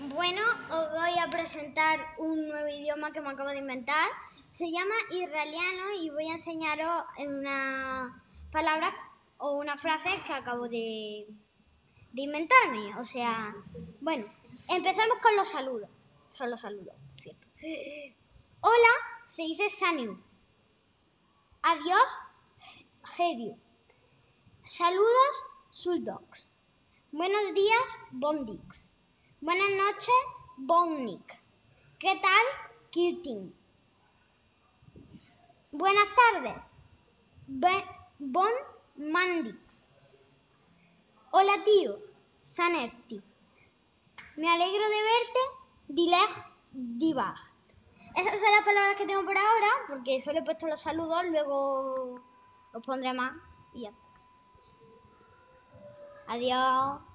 Bueno, os voy a presentar un nuevo idioma que me acabo de inventar. Se llama israeliano y voy a enseñaros una palabra o una frase que acabo de inventarme. O sea, bueno, empezamos con los saludos. Son los saludos, ¿cierto? Hola se dice Saniu. Adiós, Hediu. Saludos, Suldogs. Buenos días, Bondix. Buenas noches, Bonnik. ¿Qué tal, Kirtin? Buenas tardes, Bon Mandix. Hola tío, Sanefti. Me alegro de verte, Dileg Diva. Esas son las palabras que tengo por ahora, porque solo he puesto los saludos, luego os pondré más y ya está. Adiós.